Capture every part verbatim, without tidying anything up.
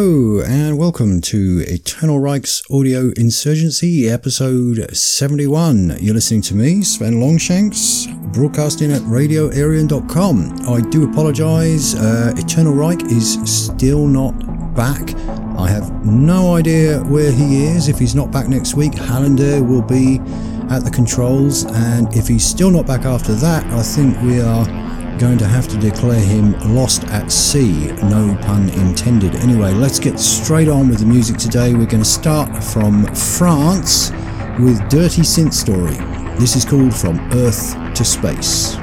Hello and welcome to Eternal Reich's Audio Insurgency, episode seventy-one. You're listening to me, Sven Longshanks, broadcasting at radio arian dot com. I do apologise, uh, Eternal Reich is still not back. I have no idea where he is. If he's not back next week, Hallander will be at the controls, and if he's still not back after that, I think we are going to have to declare him lost at sea, no pun intended. Anyway, let's get straight on with the music today. We're going to start from France with Dirty Synth Story. This is called From Earth to Space.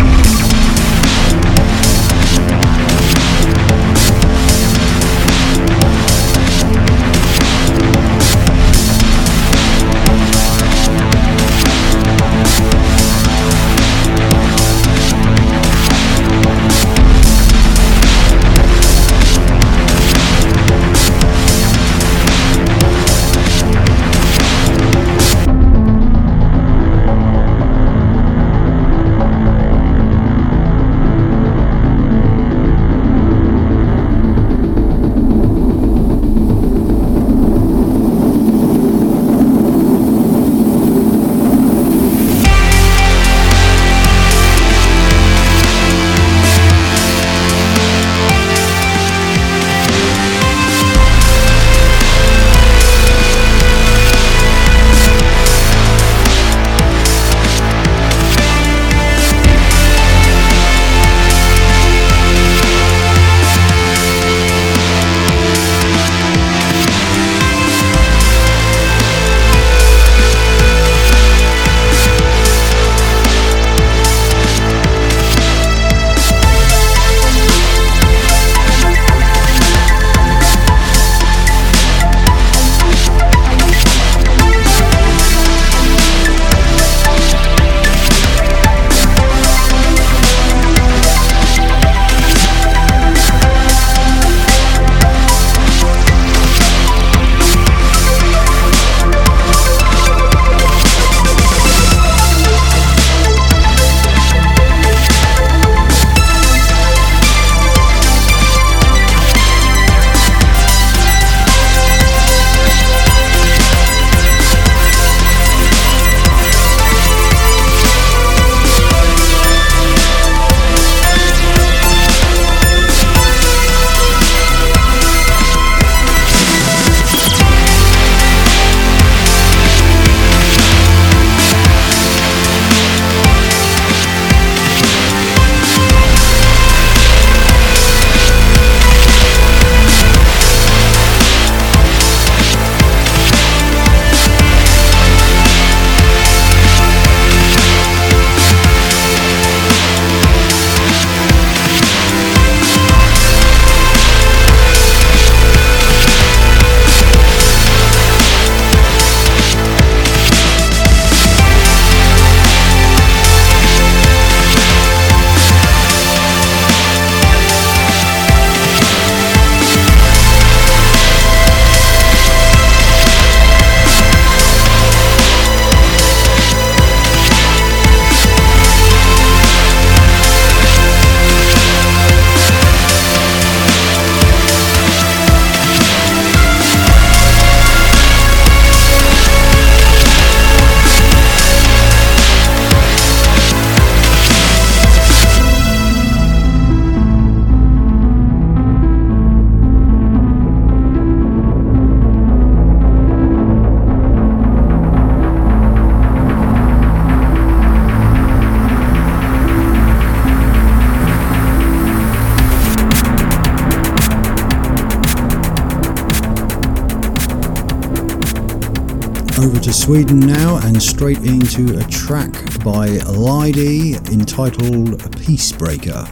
Over to Sweden now and straight into a track by Lydie entitled Peacebreaker.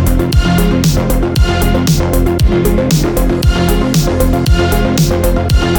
We'll be right back.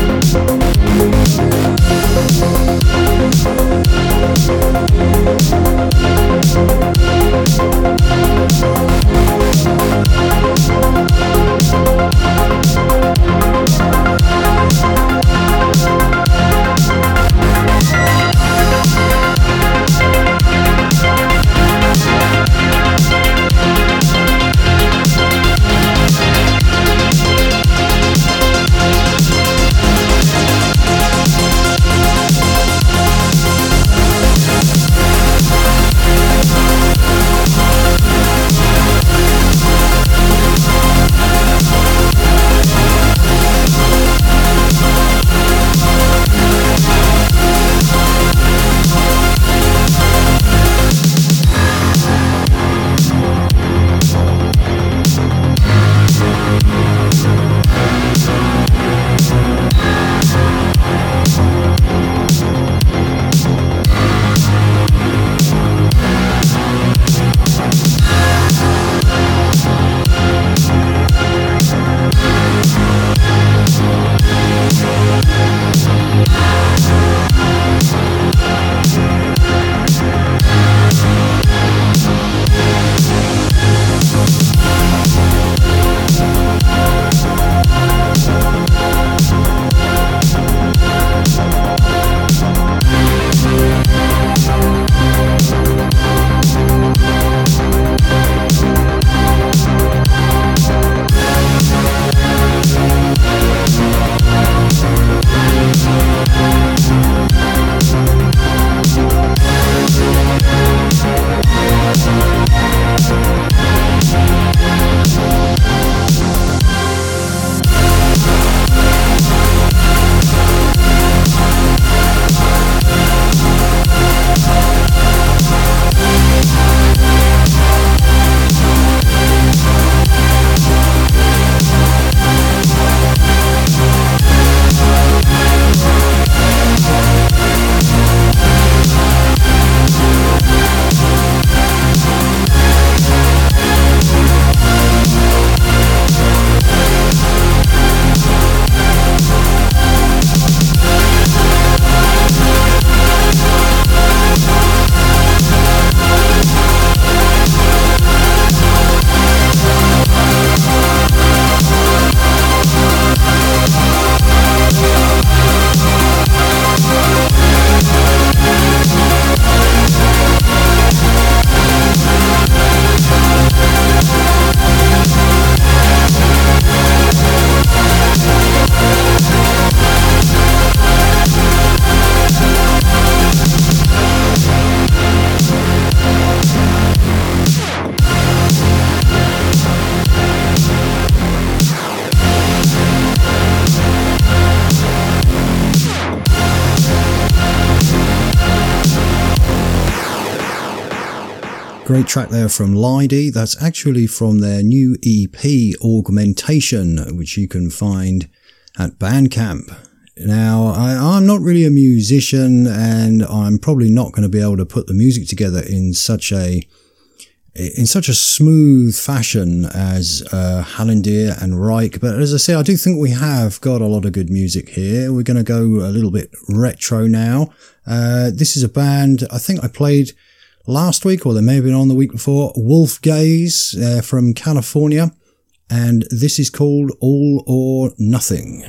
Great track there from Lydie. That's actually from their new E P, Augmentation, which you can find at Bandcamp. Now, I, I'm not really a musician, and I'm probably not going to be able to put the music together in such a in such a smooth fashion as uh, Hallendier and Reich. But as I say, I do think we have got a lot of good music here. We're going to go a little bit retro now. Uh, this is a band I think I played last week, or they may have been on the week before, Wolf Gaze uh, from California, and this is called All or Nothing.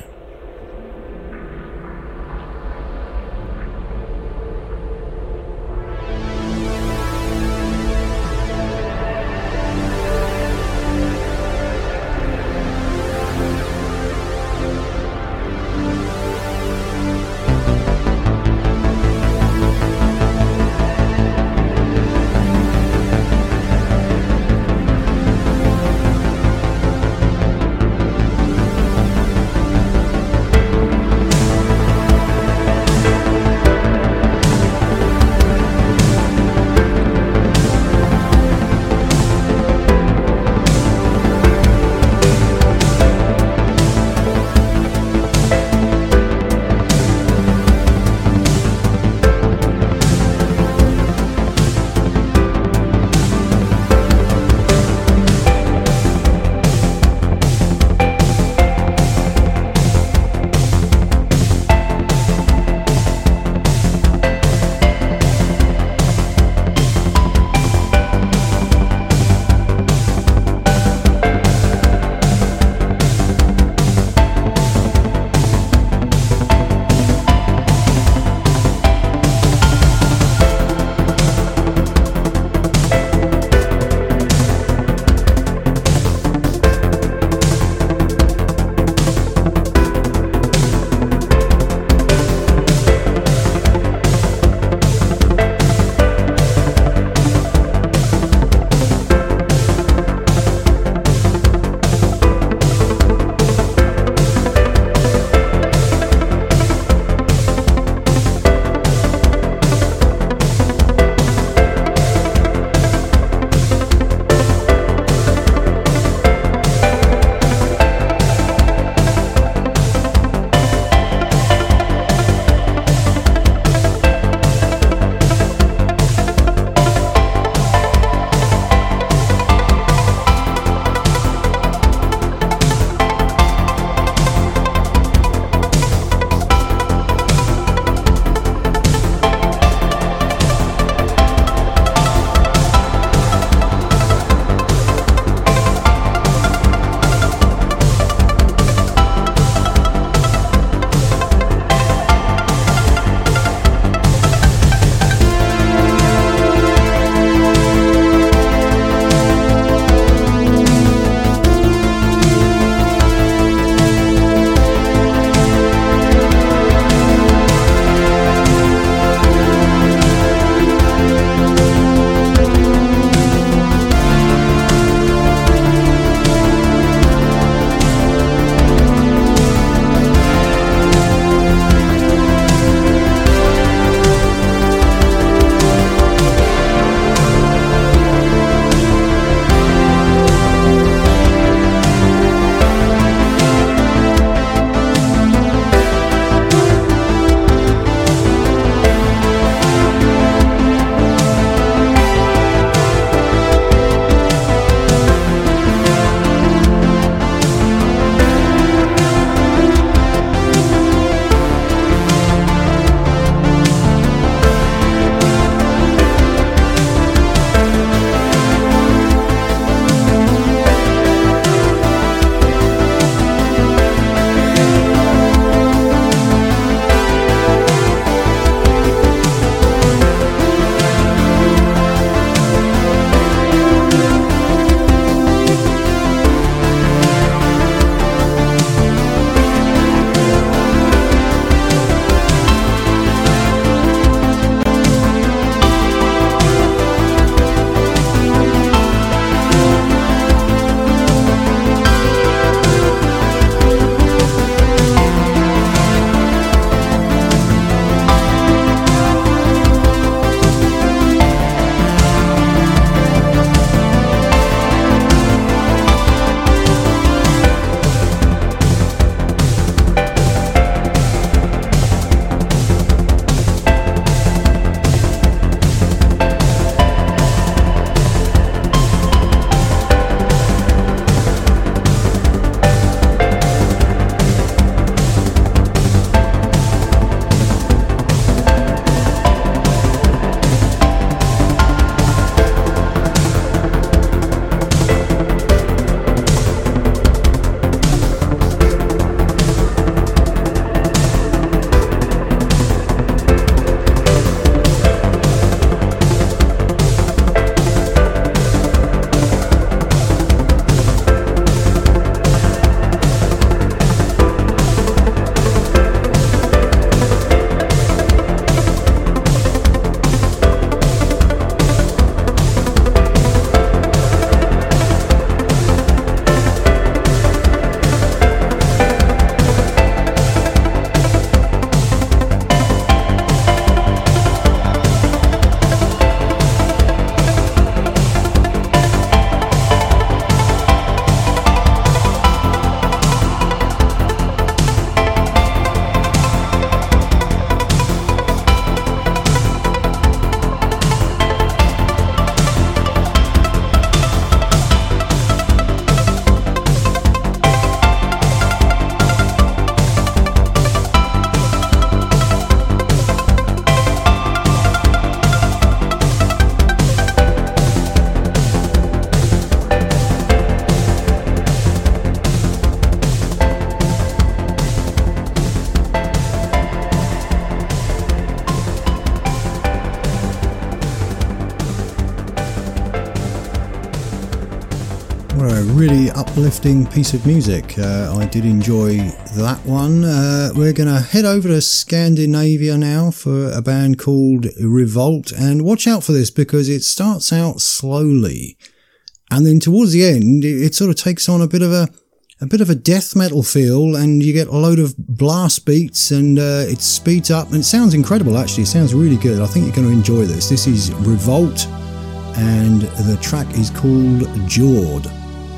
really uplifting piece of music. Uh, I did enjoy that one. Uh, we're going to head over to Scandinavia now for a band called Revolt, and watch out for this because it starts out slowly, and then towards the end it, it sort of takes on a bit of a a bit of a death metal feel, and you get a load of blast beats, and uh, it speeds up, and it sounds incredible. Actually, it sounds really good. I think you're going to enjoy this. This is Revolt, and the track is called Jord.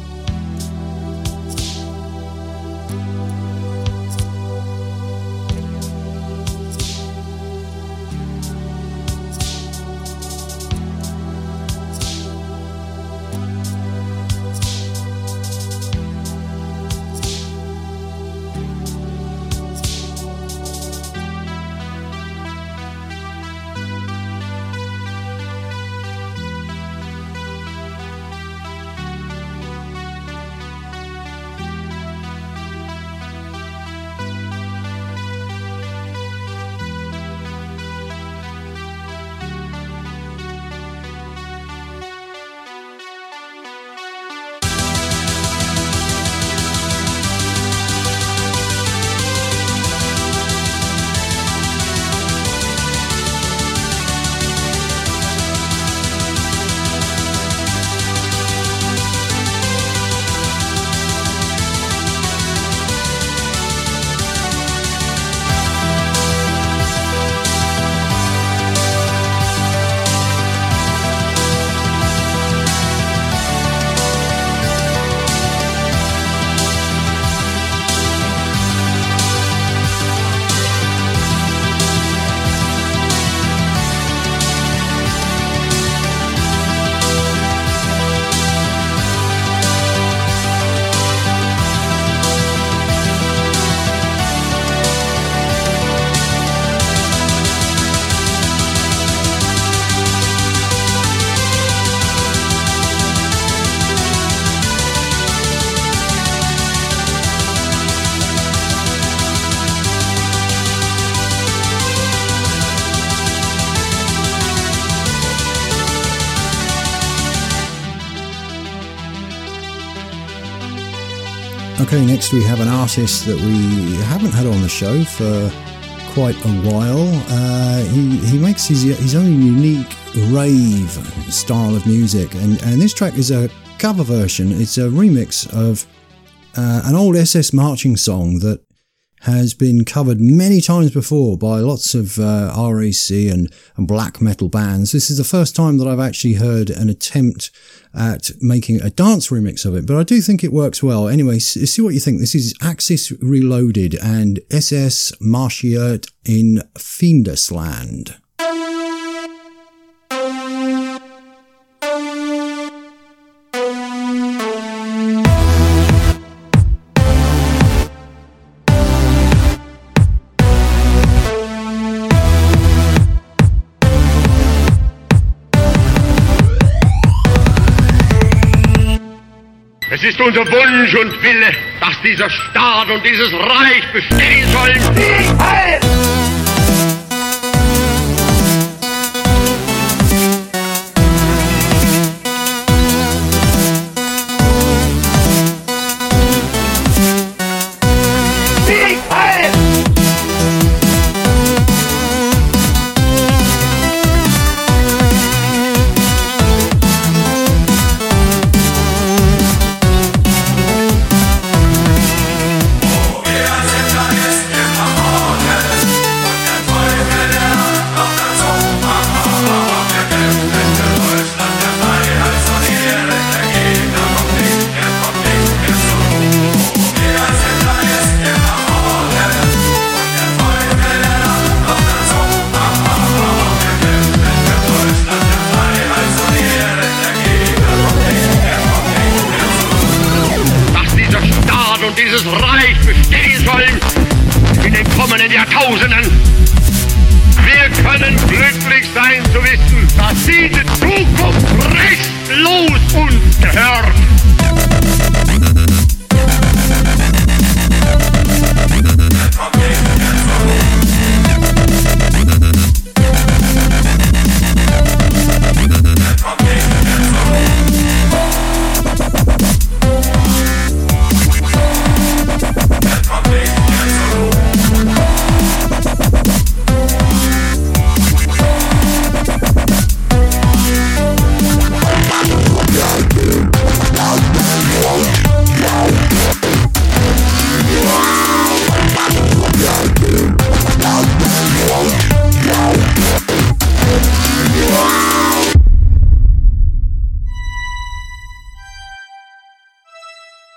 Okay, next we have an artist that we haven't had on the show for quite a while. Uh, he, he makes his, his own unique rave style of music, and, and this track is a cover version. It's a remix of uh, an old S S marching song that has been covered many times before by lots of uh, R A C and, and black metal bands. This is the first time that I've actually heard an attempt at making a dance remix of it, but I do think it works well. Anyway, see what you think. This is Axis Reloaded and S S Marschiert in Fiendesland. Es ist unser Wunsch und Wille, dass dieser Staat und dieses Reich bestehen sollen. Wie Heil! Dieses Reich bestehen sollen in den kommenden Jahrtausenden. Wir können glücklich sein zu wissen, dass diese Zukunft restlos uns gehört.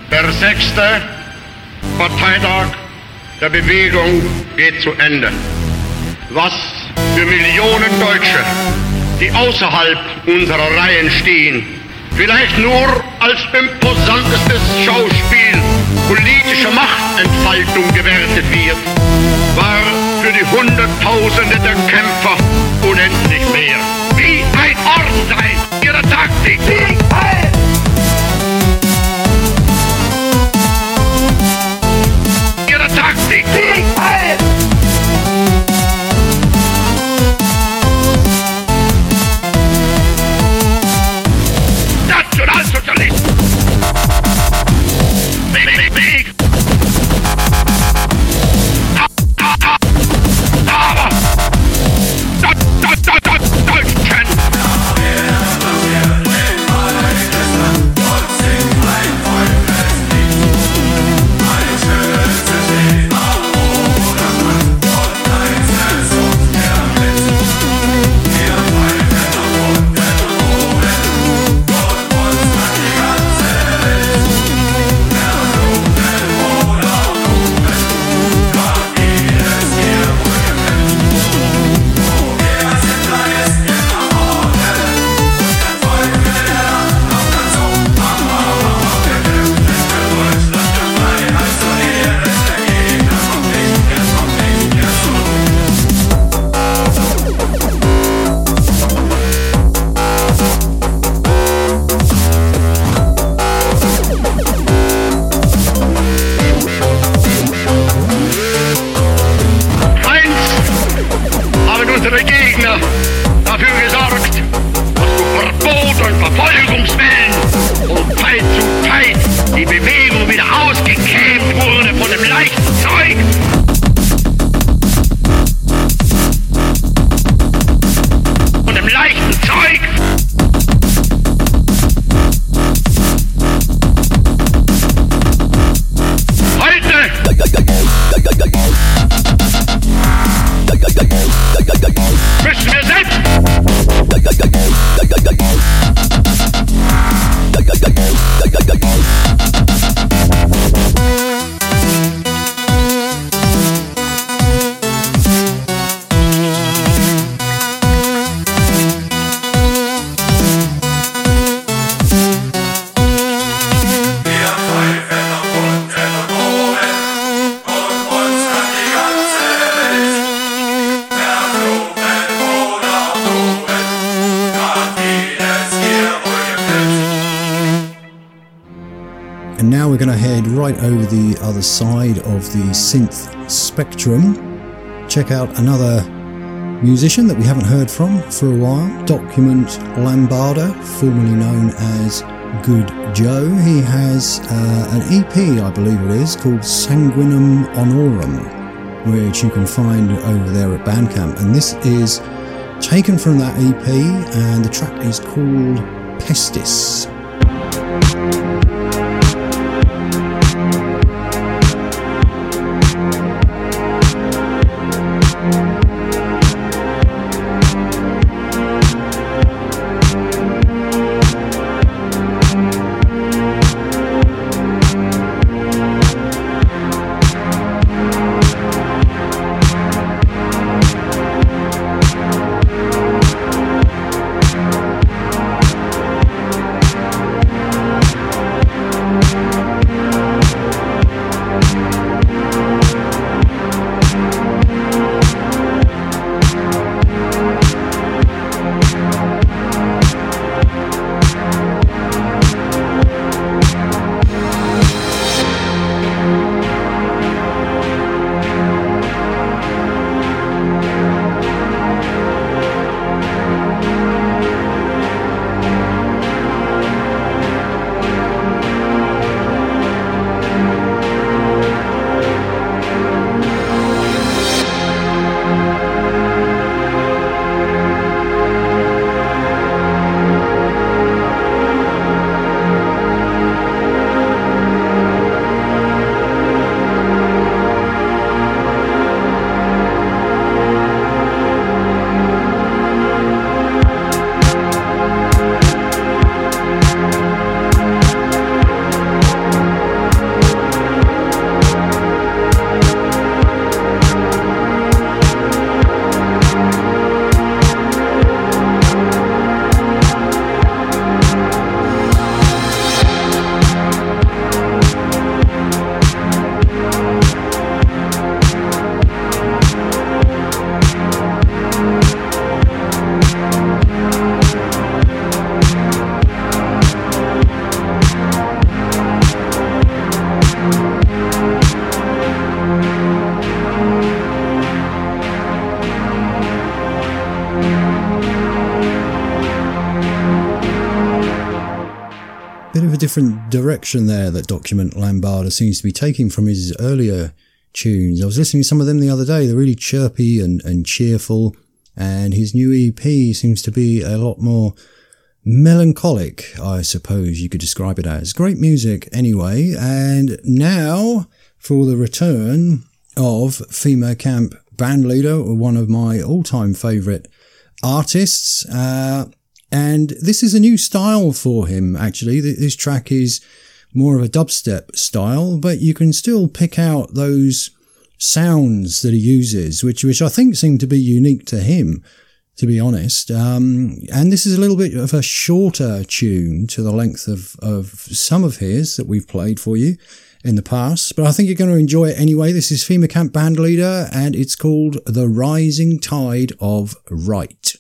Der sechste Parteitag der Bewegung geht zu Ende. Was für Millionen Deutsche, die außerhalb unserer Reihen stehen, vielleicht nur als imposantestes Schauspiel politischer Machtentfaltung gewertet wird, war für die Hunderttausende der Kämpfer unendlich mehr. Wie ein Ordensein ihrer Taktik. Ihrer Taktik. Nationalsozialisten. Weg, weg. Aber Deutschen. Unsere Gegner dafür gesorgt, dass durch Verbot und Verfolgungswellen von Zeit zu Zeit die Bewegung wieder ausgekämmt wurde von dem leichten Zeug. Von dem leichten Zeug. Heute müssen wir selbst Now we're going to head right over the other side of the synth spectrum. Check out another musician that we haven't heard from for a while, Document Lambada, formerly known as Good Joe. He has uh, an E P, I believe it is, called Sanguinum Honorum, which you can find over there at Bandcamp. And this is taken from that E P, and the track is called Pestis. different direction there that Document Lambada seems to be taking from his earlier tunes. I was listening to some of them the other day. They're really chirpy and, and cheerful, and his new E P seems to be a lot more melancholic, I suppose you could describe it as. Great music anyway. And now for the return of Fema Camp Bandleader, one of my all-time favourite artists. Uh, and this is a new style for him, actually. This track is more of a dubstep style, but you can still pick out those sounds that he uses, which, which I think seem to be unique to him, to be honest. Um, and this is a little bit of a shorter tune to the length of, of some of his that we've played for you in the past, but I think you're going to enjoy it anyway. This is Fema Camp Bandleader, and it's called The Rising Tide of Right.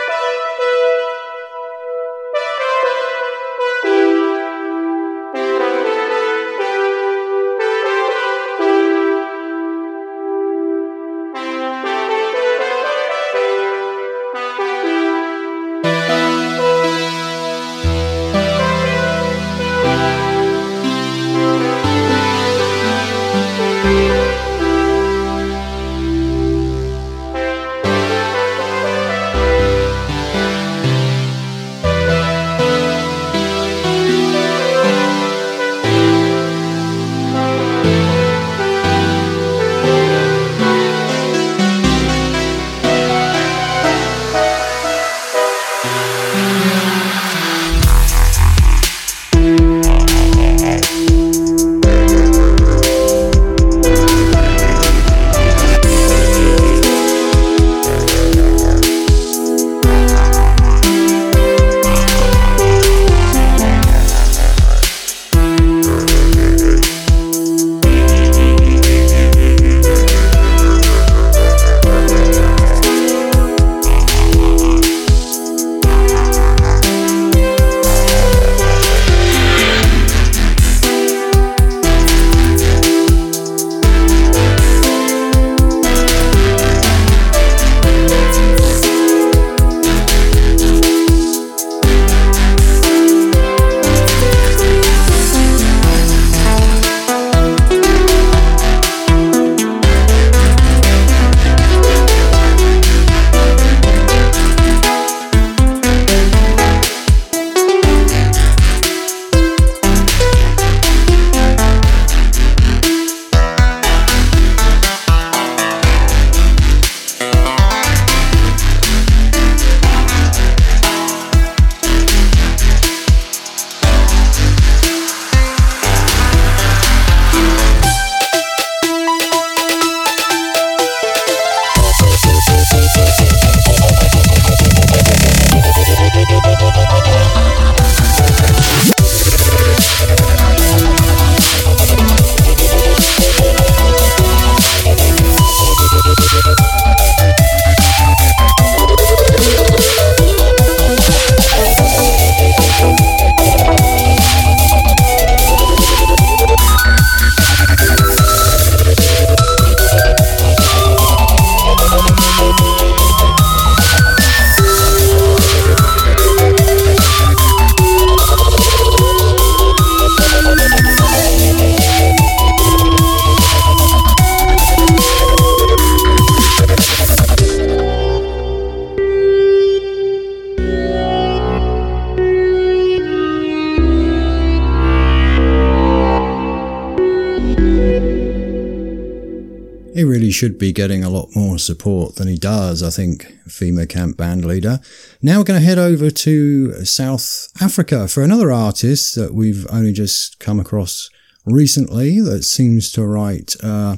He really should be getting a lot more support than he does, I think, Fema Camp Bandleader. Now we're going to head over to South Africa for another artist that we've only just come across recently that seems to write uh,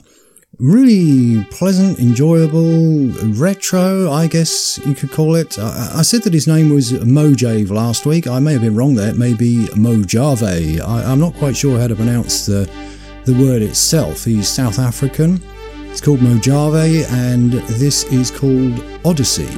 really pleasant, enjoyable, retro, I guess you could call it. I, I said that his name was Mojave last week. I may have been wrong there. It may be Mojave. I, I'm not quite sure how to pronounce the, the word itself. He's South African. It's called Mojave, and this is called Odyssey.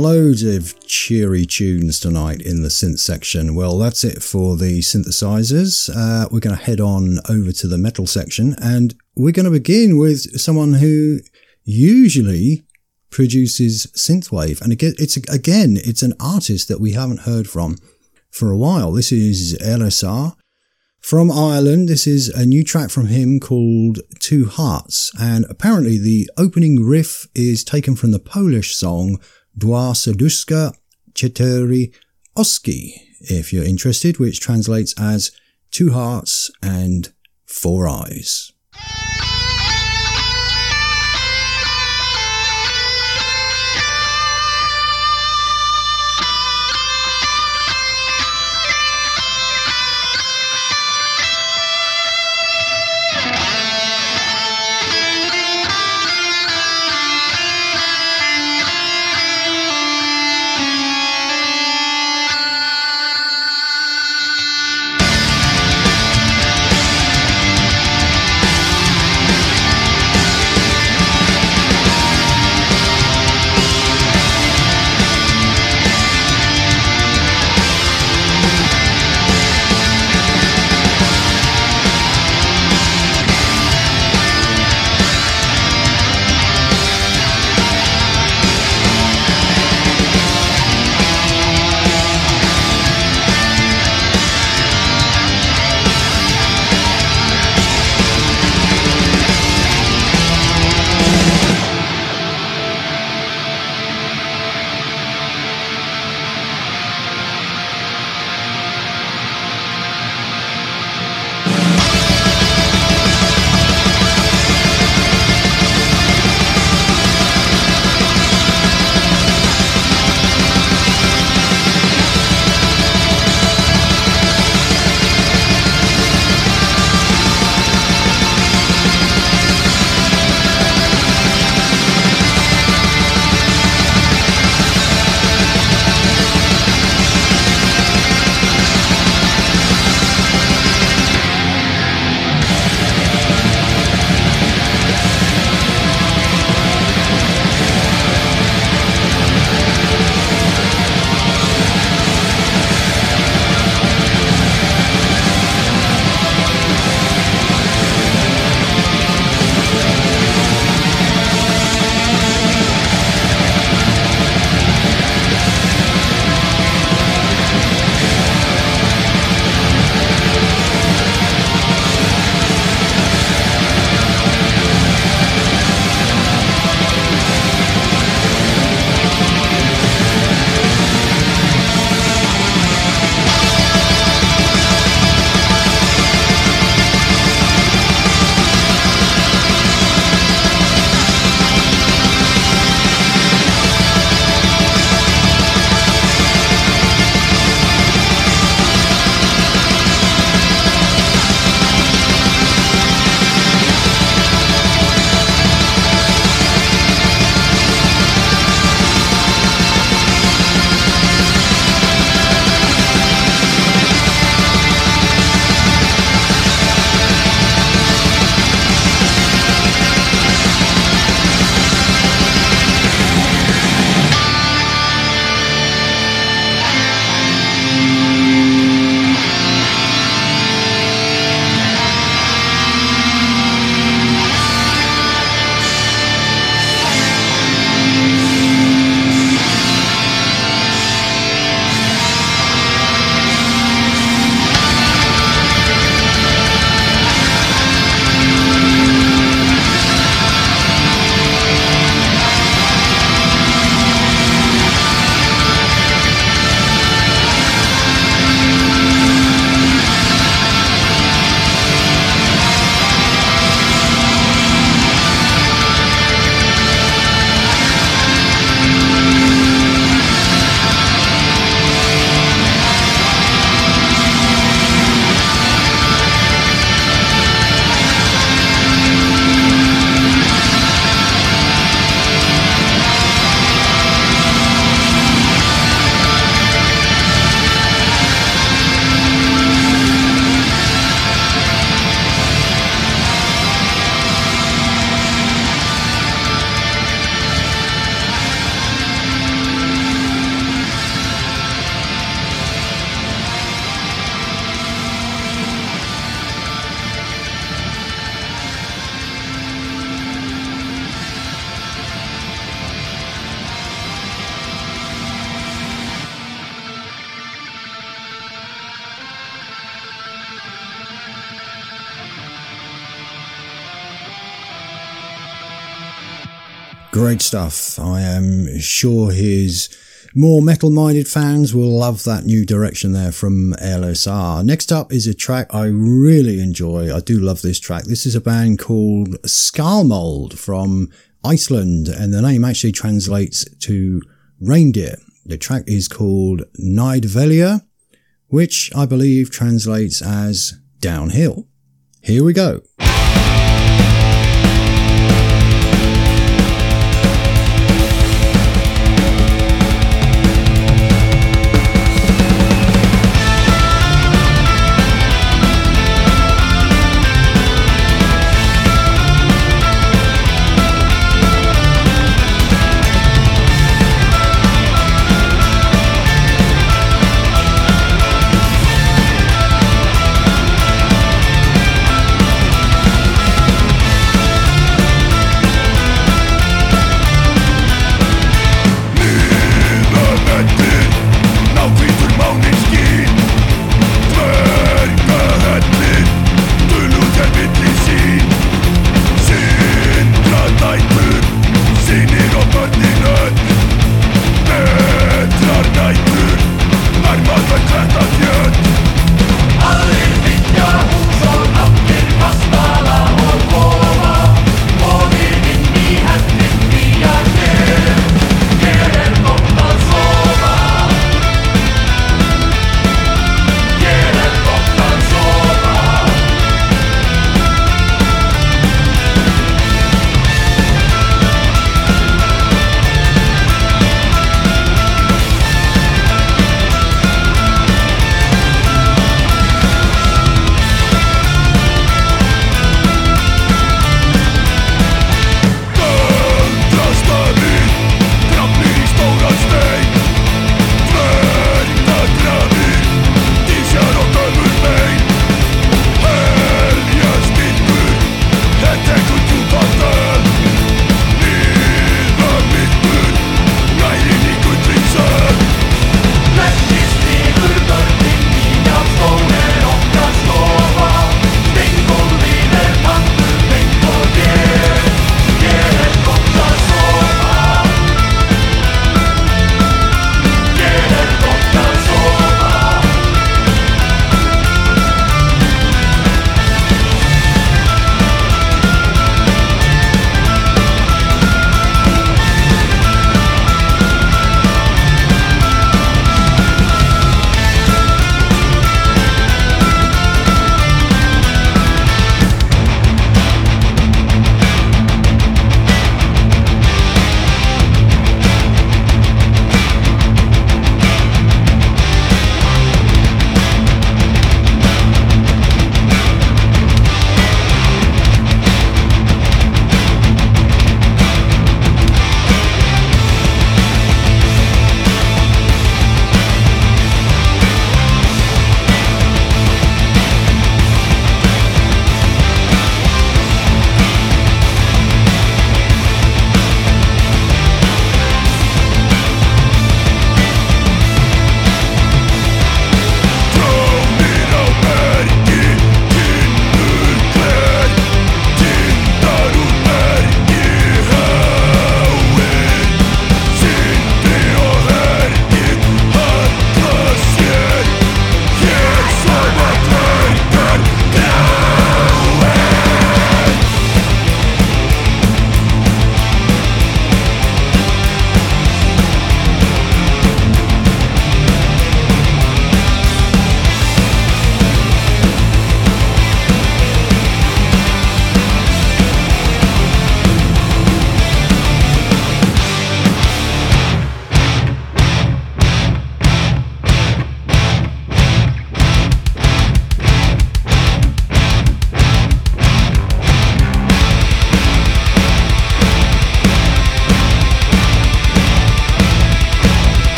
Loads of cheery tunes tonight in the synth section. Well, that's it for the synthesizers. Uh, we're going to head on over to the metal section, and we're going to begin with someone who usually produces synthwave. And again, it's again, it's an artist that we haven't heard from for a while. This is L S R from Ireland. This is a new track from him called Two Hearts, and apparently the opening riff is taken from the Polish song Dwa Serduszka Cztery Oski, if you're interested, which translates as Two Hearts and Four Eyes. Thank Great stuff. I am sure his more metal-minded fans will love that new direction there from L S R. Next up is a track I really enjoy. I do love this track. This is a band called Skalmold from Iceland, and the name actually translates to reindeer. The track is called Nidvellir, which I believe translates as downhill. Here we go. Thank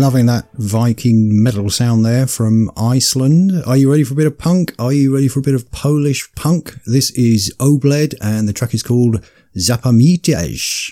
Loving that Viking metal sound there from Iceland. Are you ready for a bit of punk? Are you ready for a bit of Polish punk? This is Obled and the track is called Zapamiętaj.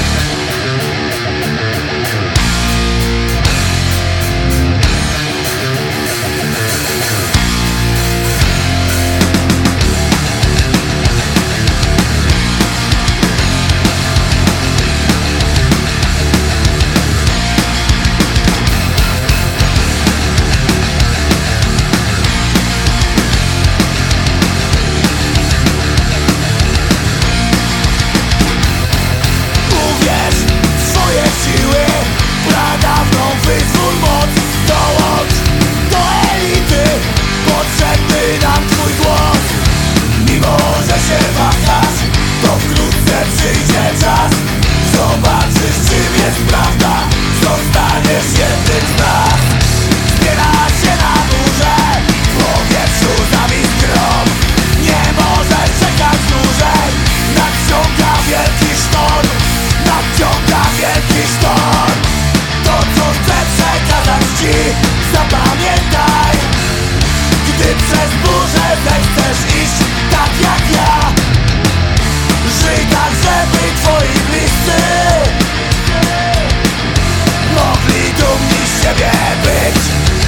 Zapamiętaj, gdy przez burzę zechcesz iść tak jak ja. Żyj tak, żeby twoi bliscy mogli dumni z siebie być.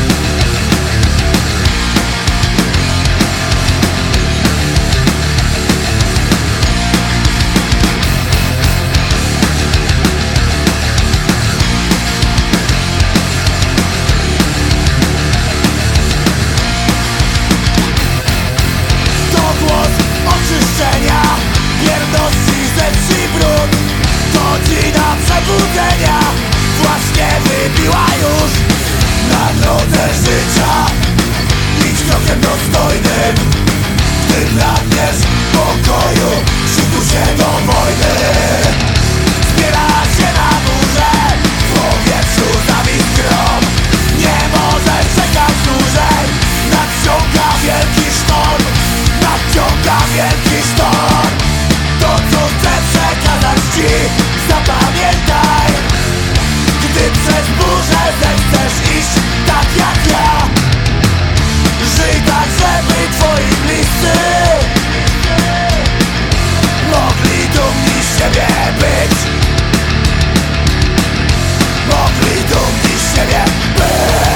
Wierności, rzecz i brud, godzina przebudzenia właśnie wybiła już. Na drodze życia idź krokiem dostojnym, gdy pragniesz pokoju, szykuj się do wojny. Zbiera się na górze, w powietrzu zawis grom. Nie możesz czekać dłużej, nadciąga wielki sztorm, nadciąga wielki sztorm. To co chcę przekazać ci, zapamiętaj, gdy przez burzę zechcesz iść tak jak ja. Żyj tak, żeby twoi bliscy mogli dumni z siebie być. Mogli dumni z siebie być.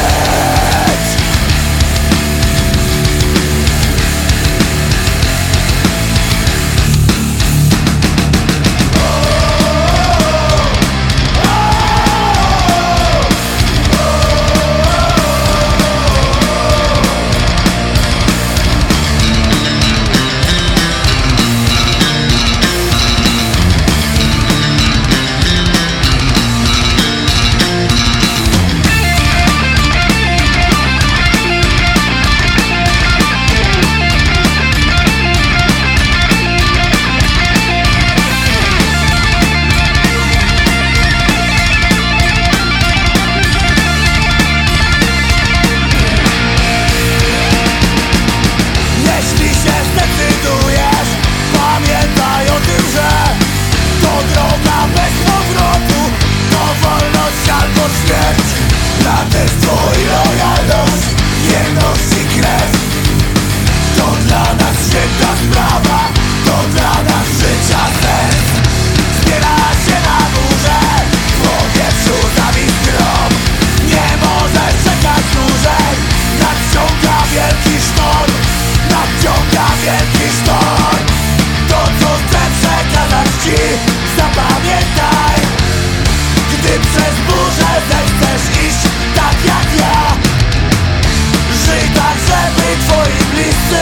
Braterstwo i lojalność, wierność i krew, to dla nas święta sprawa, to dla nas życia sens. Zbiera się na górze, w powietrzu zawis grom. Nie możesz czekać dłużej, nadciąga wielki sztorm, nadciąga wielki sztorm. To co chcę przekazać ci, zapamiętaj, gdy przez burzę zechcesz iść tak jak ja. Żyj tak, żeby twoi bliscy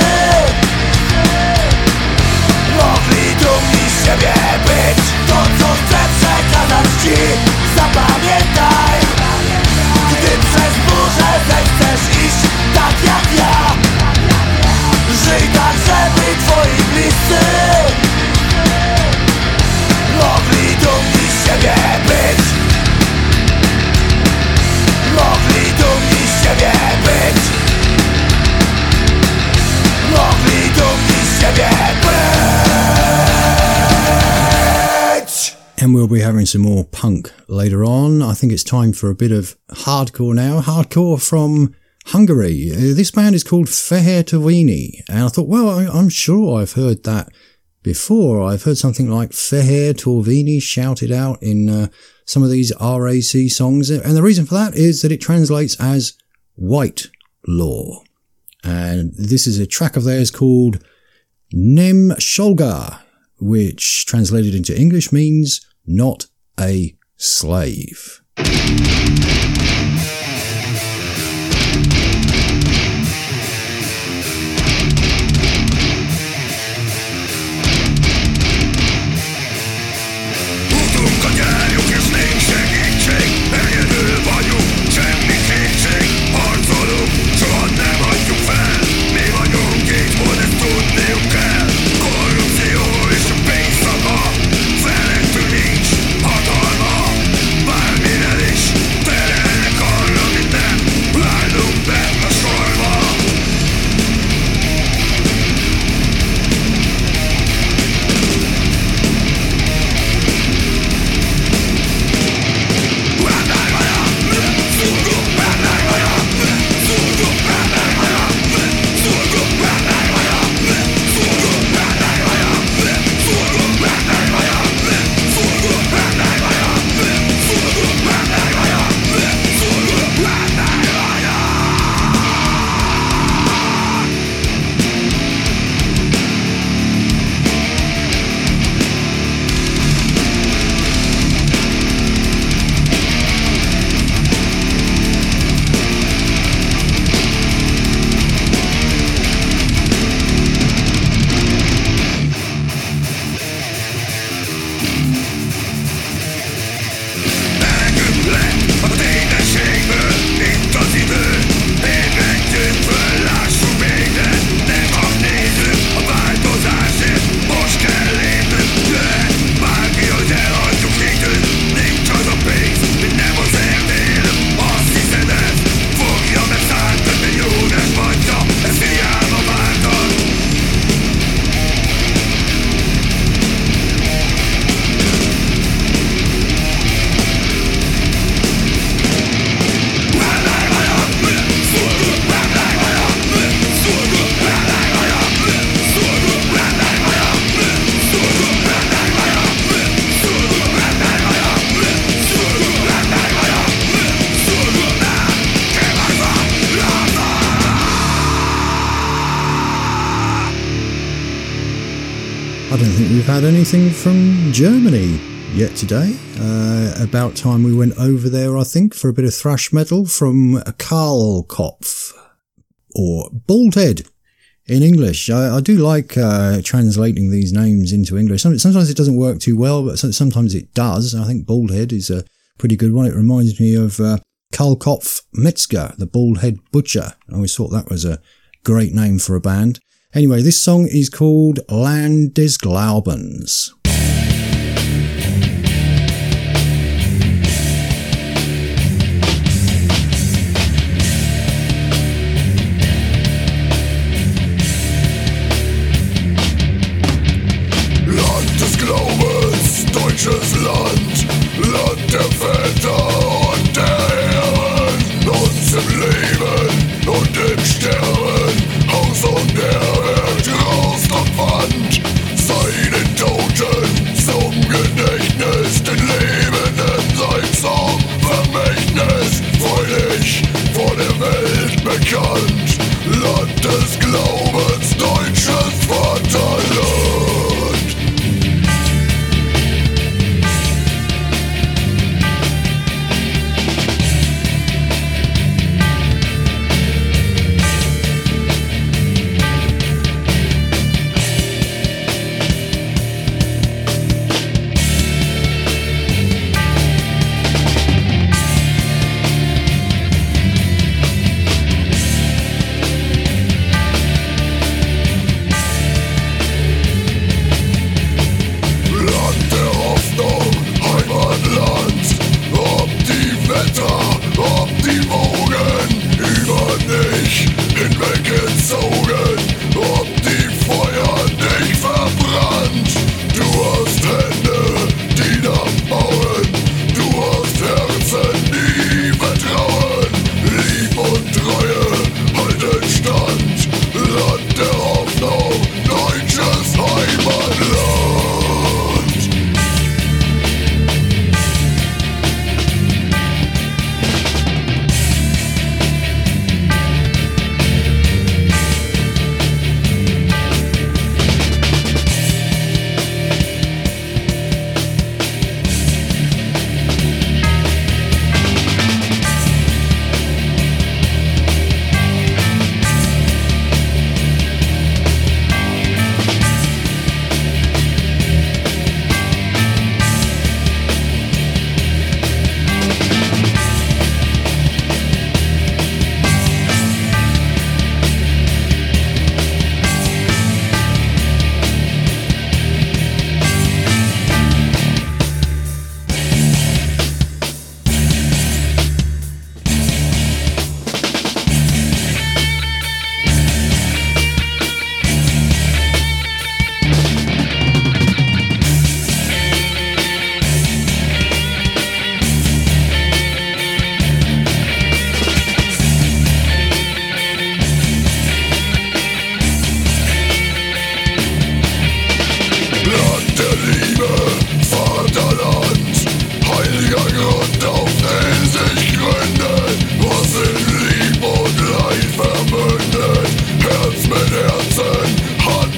mogli dumni z siebie być. To co chcę przekazać ci, zapamiętaj, gdy przez burzę zechcesz iść tak jak ja. Żyj tak, żeby And we'll be having some more punk later on. I think it's time for a bit of hardcore now. Hardcore from Hungary. Uh, this band is called Fehér Törvényi. And I thought, well, I, I'm sure I've heard that before. I've heard something like Fehér Törvényi shouted out in uh, some of these R A C songs. And the reason for that is that it translates as white law. And this is a track of theirs called Nem Sholga, which translated into English means not a slave. I don't think we've had anything from Germany yet today. Uh, about time we went over there, I think, for a bit of thrash metal from Karlkopf, or Baldhead in English. I, I do like uh, translating these names into English. Sometimes it doesn't work too well, but sometimes it does. I think Baldhead is a pretty good one. It reminds me of uh, Karlkopf Metzger, the Baldhead Butcher. I always thought that was a great name for a band. Anyway, this song is called Land des Glaubens. Land des Glaubens, deutsches Land, Land der Väter und der Herren, uns im Leben und im Sterben, Haus und Erde, Graust und Wand, seinen Toten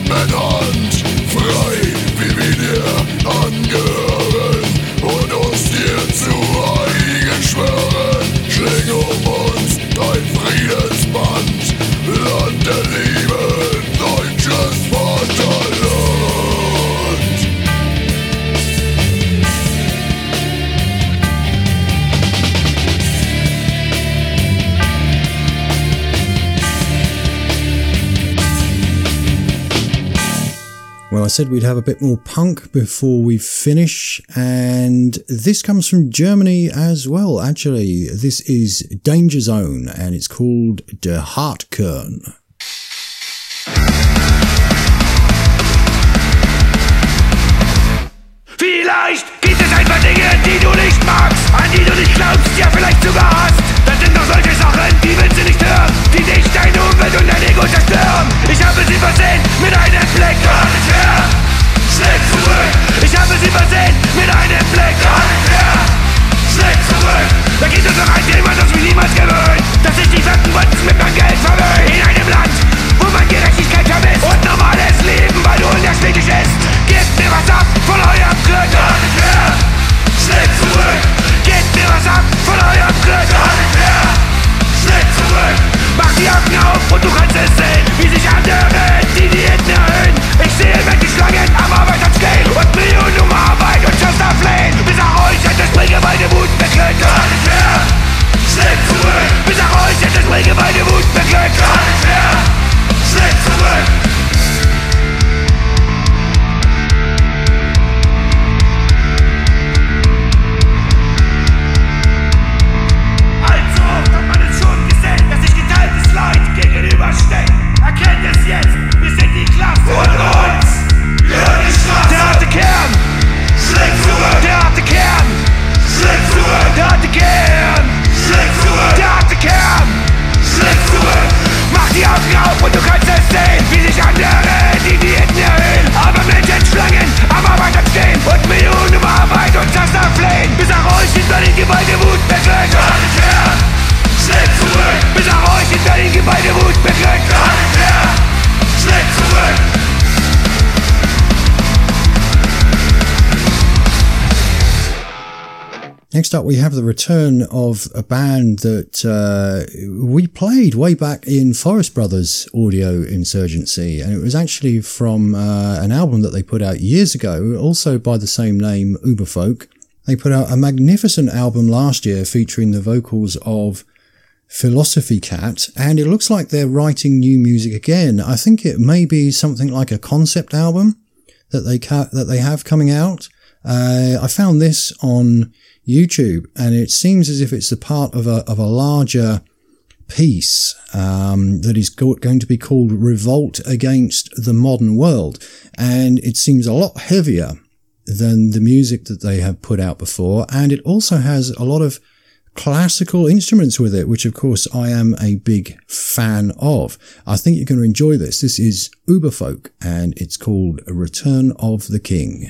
Well, I said we'd have a bit more punk before we finish, and this comes from Germany as well, actually. This is Danger Zone, and it's called Der Hartkern. Vielleicht gibt es einfach Dinge, die du nicht magst, an die du nicht glaubst, ja vielleicht sogar hast. Das sind doch solche Sachen, die willst du nicht hören, die dich, deine Umwelt und dein Ego zerstören. Ich habe sie versehen mit einem Blick, gar nicht mehr, schläg zurück. Ich habe sie versehen mit einem Blick, gar nicht mehr, schläg zurück. Da gibt es noch ein Thema, das mich niemals gewöhnt, dass sich die Wettenwunden mit meinem Geld verwöhnt. In einem Land, wo man Gerechtigkeit vermisst und normales Leben, weil du unerschwinglich ist. Gebt mir was ab von eurem Glück, gar nicht mehr, schläg zurück. Gebt mir was ab von eurem Glück, gar nicht mehr, schläg zurück. Mach die Augen auf und du kannst es sehen, wie sich andere die Diäten erhöhen. Ich sehe mächtig Schlangen am Arbeitsplatz stehen und Millionen um Arbeit und Schuster flehen. Bis nach euch hat das Bringe meine Wut beglückt, gar nicht mehr, schläg zurück. Bis nach euch hat das Bringe meine Wut beglückt, gar nicht mehr, schläg zurück. Gegenübersteht, erkennt es jetzt, wir sind die Klasse von uns, ja die Straße. Der harte Kern, schlägt zurück. Der harte Kern, schlägt zurück. Der harte Kern, schlägt zurück. Der harte Kern, schlägt zurück. Mach die Augen auf und du kannst es sehen, wie sich andere die Diäten erhöhen. Aber Menschen Schlangen am Arbeitsplatz stehen und Millionen um Arbeit und Zaster flehen. Bis nach euch in Berlin Gewalt Wut beglückt. Der harte Kern, schlägt zurück. Bis nach euch in Berlin Gemeinde Wut beglückt. Gar nicht mehr, schlägt zurück. Next up, we have the return of a band that uh, we played way back in Forest Brothers Audio Insurgency, and it was actually from uh, an album that they put out years ago, also by the same name, Uberfolk. They put out a magnificent album last year featuring the vocals of Philosophy Cat, and it looks like they're writing new music again. I think it may be something like a concept album that they ca- that they have coming out. Uh, I found this on YouTube, and it seems as if it's a part of a of a larger piece um, that is go- going to be called Revolt Against the Modern World, and it seems a lot heavier than the music that they have put out before, and it also has a lot of classical instruments with it, which of course I am a big fan of. I think you're going to enjoy this. This is Uberfolk, and it's called Return of the King.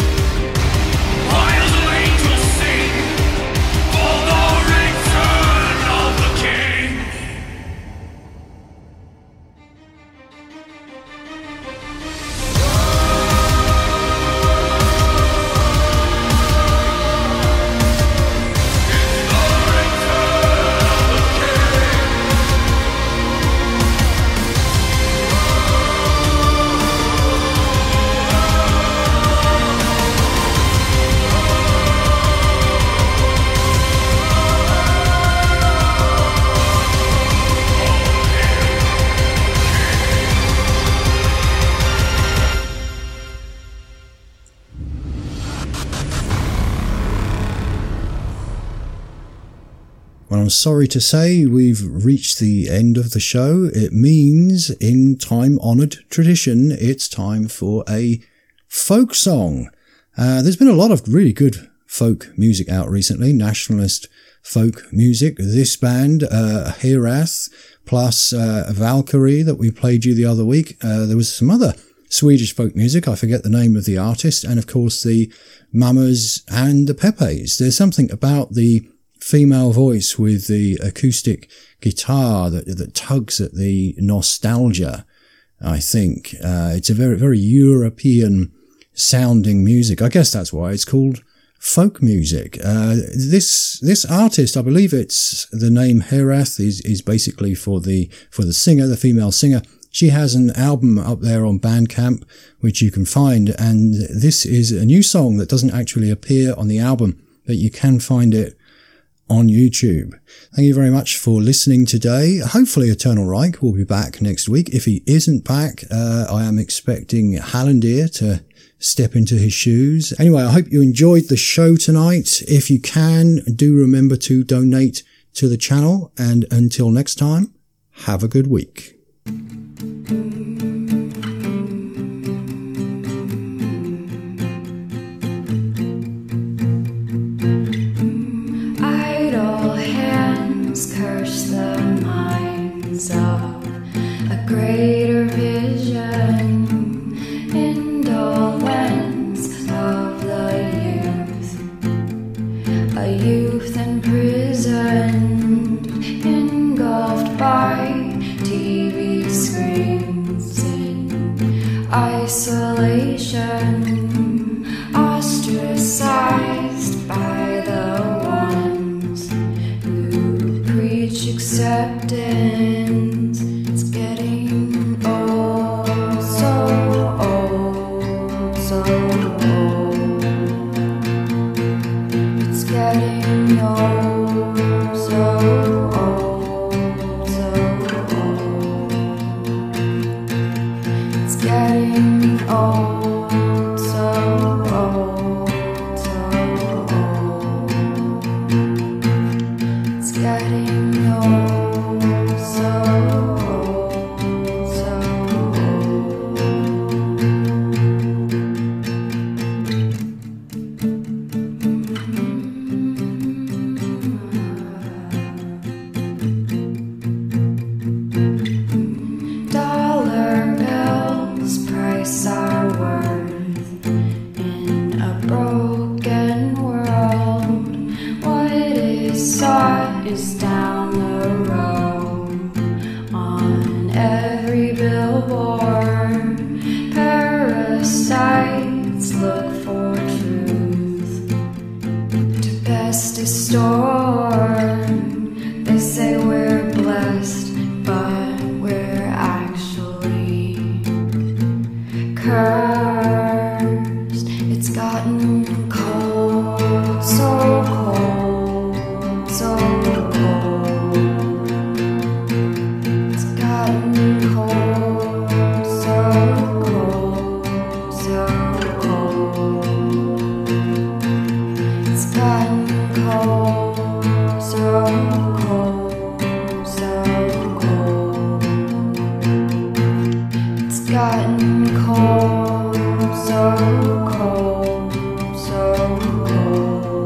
Turn sorry to say we've reached the end of the show. It means, in time-honoured tradition, it's time for a folk song. Uh, there's been a lot of really good folk music out recently, nationalist folk music. This band, uh, Herath, plus uh, Valkyrie that we played you the other week. Uh, there was some other Swedish folk music, I forget the name of the artist, and of course the Mamas and the Pepes. There's something about the female voice with the acoustic guitar that, that tugs at the nostalgia, I think. Uh, it's a very, very European sounding music. I guess that's why it's called folk music. Uh, this, this artist, I believe it's the name Herath is, is basically for the, for the singer, the female singer. She has an album up there on Bandcamp, which you can find. And this is a new song that doesn't actually appear on the album, but you can find it on YouTube. Thank you very much for listening today. Hopefully Eternal Reich will be back next week. If he isn't back, uh, I am expecting Hallandir to step into his shoes. Anyway, I hope you enjoyed the show tonight. If you can, do remember to donate to the channel. And until next time, have a good week. Curse the minds of a greater vision, indolence of the youth, a youth imprisoned, engulfed by T V screens in isolation, ostracized by the acceptance. It's getting old, so old, so old. It's getting old, so old, so old. It's getting old, so old, so old. It's getting old. Is down the road on every billboard. Parasites look for truth to best distort. They say we're blessed, but we're actually cursed. It's gotten cold, so cold, so cold. It's gotten cold, so cold, so cold. It's gotten cold, so cold, so cold. It's gotten cold, so cold, so cold.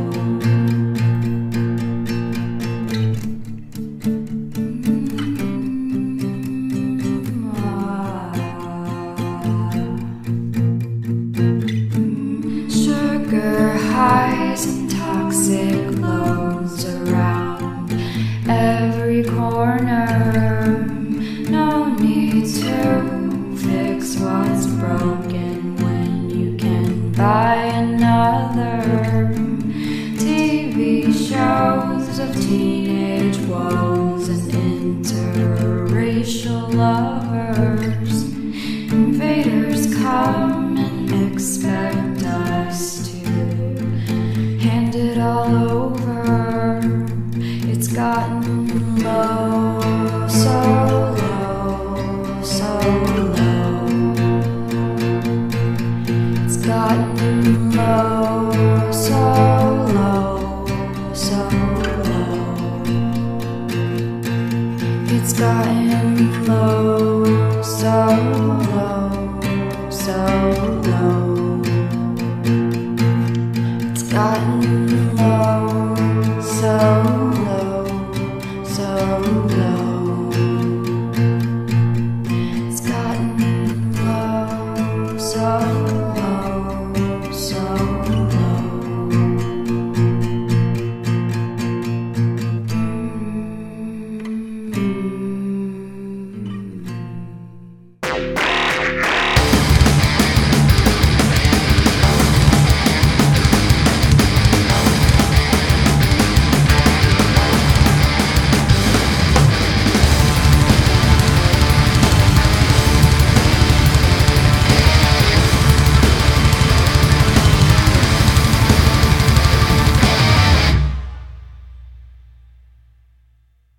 Sugar highs and toxic lows around every corner. No need to fix what's broken when you can buy another. T V shows of teenage woes and interracial lovers. Invaders come and expect us to hand it all over. It's gotten low, so low, so low. It's gotten low, so low, so low. gotten low, so low, so low. It's gotten